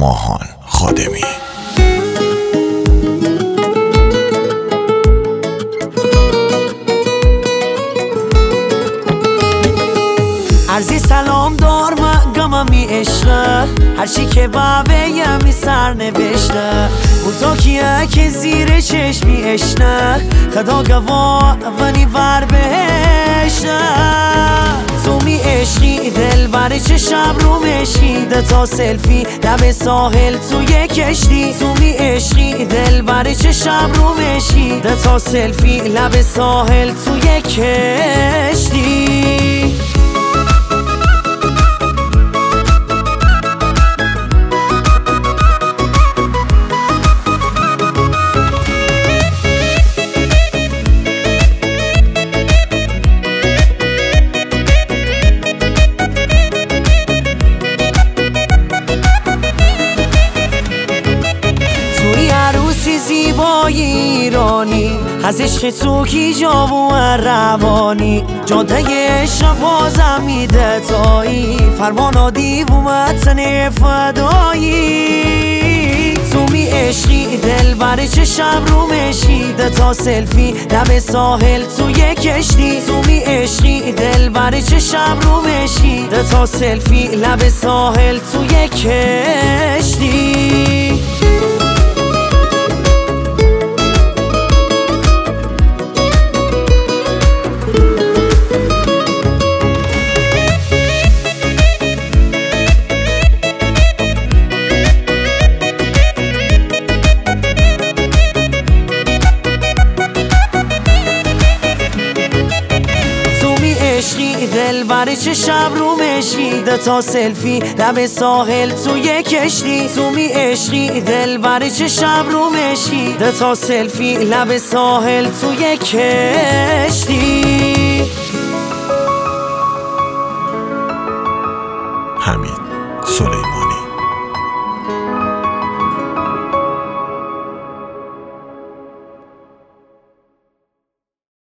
ماهان خادمی. عرضی سلام دار مقامم می عشقه، هرچی که بابه می سر نوشته، بزاکیه که زیر چشمی اشنه، خدا گواه ونی ور بهشته. تو می عشقی دل بر چه شب رو مشیده تا سلفی لب ساحل توی کشتی. تو می عشقی دل بر چه شب رو مشیده تا سلفی لب ساحل توی کشتی. زیبای ایرانی از عشق تو کی جا و روانی، جاده عشق بازم میده تایی، فرمانا دیو متن فدایی. تو می عشقی دل بر چه شب رو مشیده تا سلفی لب ساحل توی کشتی. تو می عشقی دل بر چه شب رو مشیده تا سلفی لب ساحل توی کشتی. عشقی دل بر چه شب رو مشیده تا سلفی لب ساحل توی کشتی. تو می عشقی دل بر چه شب رو مشیده تا سلفی لب ساحل توی کشتی. حمید سلیمانی.